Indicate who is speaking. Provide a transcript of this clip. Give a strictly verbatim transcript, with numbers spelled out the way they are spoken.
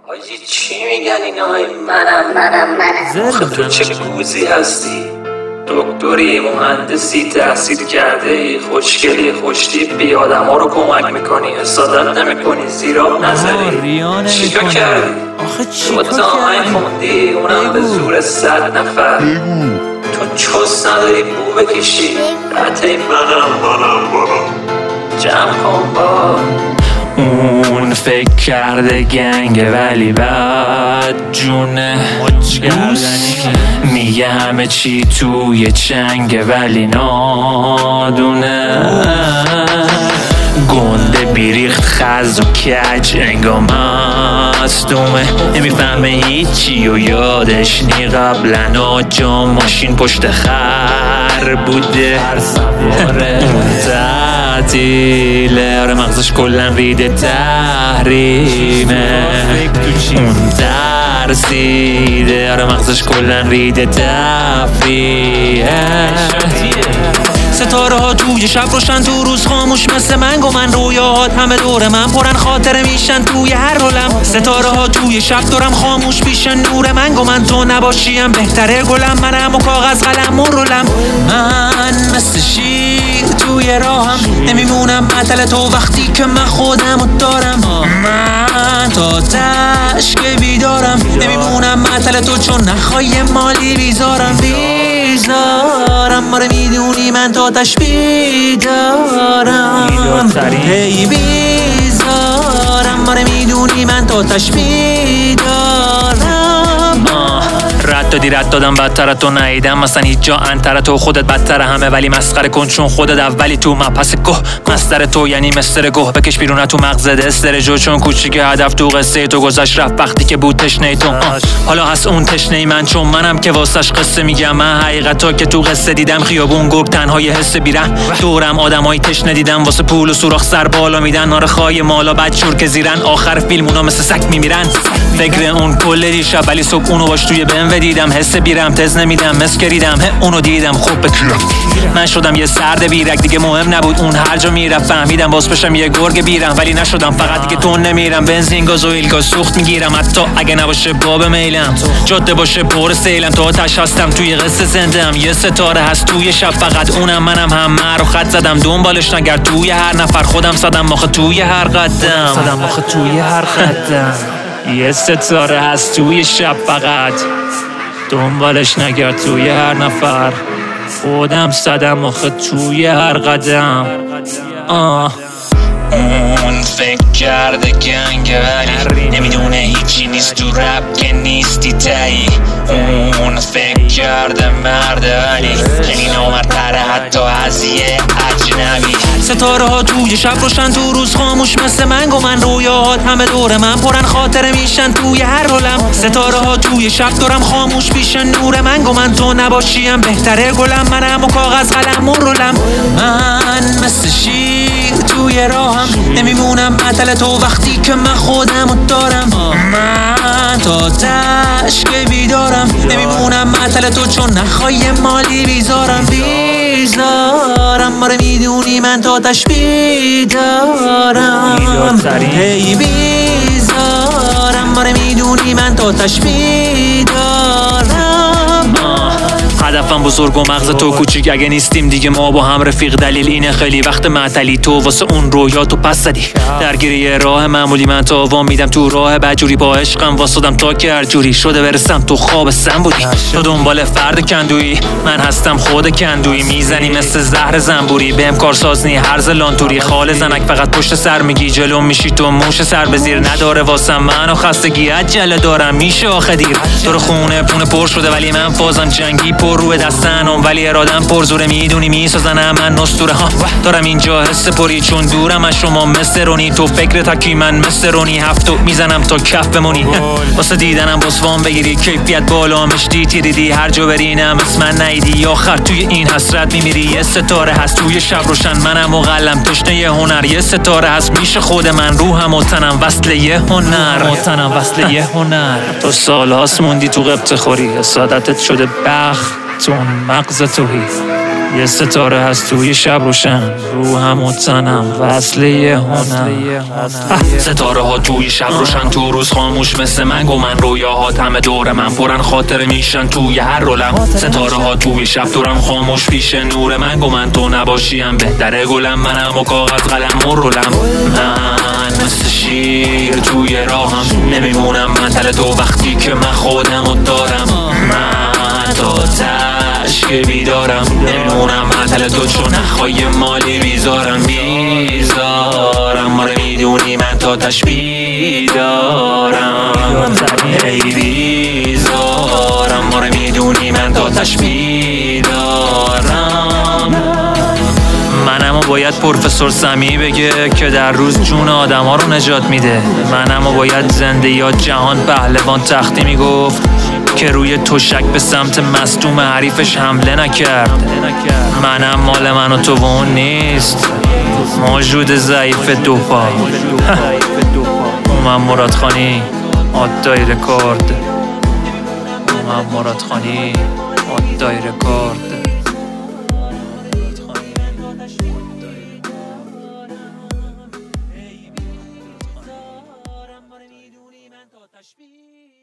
Speaker 1: آجی چی میگن اینا؟ منم منم منم آخه تو چه گوزی هستی؟ دکتری، مهندسی، تحصیل کرده ای، خوشگلی، خوشتیپی، آدم ها رو کمک میکنی، حسادت نمیکنی، زیراب نزدی. چیکار کردی؟
Speaker 2: آخه چیکار
Speaker 1: کردی؟ تو آهنگ خوندی، اونم به زور صد نفر. تو چوس نداری بو بکشی، قطعی منم منم منم جمع کن با
Speaker 3: اون فکر کرده گنگه ولی بد جونه میگه همه چی توی چنگه ولی نادونه گنده بیریخت خز و کج انگا مستومه نمیفهمه هیچی و یادش نی قبلنا جا ماشین پشت خر بوده اون تعطیله آره مغزش کلن ریده تحریمه اون ترسیده آره مغزش کلن ریده تفریحه ستاره ها توی شب روشن تو روز خاموش مثل منگ و من رویاهات همه دور من پرن خاطره میشن توی هر رولم ستاره ها توی شب دورم خاموش بیشن نور منگ و من تو نباشیم بهتره گلم منم و کاغذ قلم و رولم من مثل شیر توی راهم نمیمونم عطل تو وقتی که من خودمو دارم من تا تشک بیدارم نمیمونم عطل تو چون نخوای مالی بیزارم بیزارم ماره میدونی من تا تش بیدارم هی بیزارم ماره میدونی من تا تش بیدارم رد دادی رد دادم بدتر تو نیدم مثلا هیچ جا انتر تو خودت بدتر همه ولی مسخره کن چون خودت اولی تو مپس گوه مستر تو یعنی مستر گوه بکش بیرون تو مغزت استر جو چون کوچیک هدف تو قصه تو گذشت رفت وقتی که بود تشنه تو حالا هست اون تشنه من چون منم که واسش قصه میگم من حقیقتا که تو قصه دیدم خیابون گرگ تنهای حس بیرم دورم آدمای تشنه دیدم واسه پول و سوراخ سر بالا میدن آره خای مالا بعد شور که زیرن آخر فیلم اونا مثل سگ میمیرن فکر اون کل دیشب ولی صبح اونو باش توی بهم دیدم حس بیرم تز نمیدم مسکریدم اونو دیدم خوب بکیرم من شدم یه سرد بیرک دیگه مهم نبود اون هر جا میرم فهمیدم باز بشم یه گرگ بیرم ولی نشدم فقط دیگه تون نمیرم بنزین گازوئیل گاز سوخت میگیرم حتی اگه نباشه باب میلم جاده باشه پر سیلم تا آتش هستم توی قصه زندم یه ستاره هست توی شب فقط اونم منم هم رو خط زدم دنبالش نگر توی هر نفر خودم صدم ماخه توی هر قدم صدم ماخه توی هر قدم یه ستاره هست توی شب فقط دنبالش نگر توی هر نفر خودم صدم آخه توی هر قدم آه اون فکر کرده گنگه ولی نمیدونه هیچی نیست تو رپ که نیستی تایی اون فکر کرده مرده ولی خیلی نامردتره حتی از یه اجنبی ستاره ها توی شب روشن تو روز خاموش مثل منگ و من رویاهات همه دور من پرن خاطره میشن توی هر رولم ستاره ها توی شب دورم خاموش بیشن نور منگ و من تو نباشیم بهتره گلم منم و کاغذ قلم و رولم من مثل شیر توی راهم نمیمونم عطل تو وقتی که من خودمو دارم من تا تشک بیدارم نمیمونم عطل تو چون نخوای مالی بیزارم بیزارم ماره میدونی من تا تش بیدارم هی بیزارم ماره میدونی من تا تش بیدارم هدفم بزرگ و مغز تو کوچیک اگه نیستیم دیگه ما با هم رفیق دلیل اینه خیلی وقت معطلی تو واسه اون رویا تو پس زدی درگیری راه معمولی من تا وام میدم تو راه بجوری با عشقم واسدم تا که هر جوری شده برسم تو خواب سن بودی تو دنبال فرد کندویی من هستم خود کندویی میزنی مثل زهر زنبوری بهم کارسازنی هرز لانتوری خال زنک فقط پشت سر میگی جلو میشی تو موش سر به زیر نداره واسم منو خستگی عجله دارم میشه آخه دیر تو خونه پونه پر شده ولی من فازم جنگی پر روی دستنم ولی ارادم پر زوره میدونی میسازنم من نستوره ها دارم اینجا حس پری چون دورم از شما مثل رونی تو فکر تکی من مثل رونی هفتو میزنم تا کف بمونی واسه دیدنم بسوام بگیری کیفیت بالا مشتی تیریدی هر جا برینم اسم من نیدی آخر توی این حسرت میمیری یه ستاره هست توی شب روشن منم و قلم تشنه یه هنر یه ستاره هست میشه خود من روحم و تنم وصل یه هنر و تنم وصل یه هنر تو سال هاست موندی تو قبط خوری سادتت شده بخت تو مغز توهی یه ستاره هست توی شب روشن، روحم و تنم وصله یه هنر. ستاره ها توی شب روشن، تو روز خاموش مثل من و من. رویاهات همه دور من پرن، خاطر میشن توی هر رولم. ستاره ها توی شب دورم خاموش پیش نور من و من. تو نباشیم بهتره گلم، منم و کاغذ قلم و رولم. من مثل شیر توی راهم نمیمونم من تل تو وقتی که من خودم رو دارم. من تا تشک بیدارم نمیمونم من تل تو، چون نخوای مالی بیزارم بیزارم. ما رو میدونی من تا تش بیدارم، ای بیزارم. ما رو میدونی من تا تش بیدارم. منمو باید پروفسور سمی بگه که در روز جون آدم ها رو نجات میده. منمو باید زنده یا جهان پهلوان تختی میگفت که روی تشک به سمت مصدوم حریفش حمله نکرد. منم مال من و تو و اون نیست، موجود ضعیف دو پا. من مراد خانی آدای رکورد، من مراد خانی آدای رکورد. تشبیه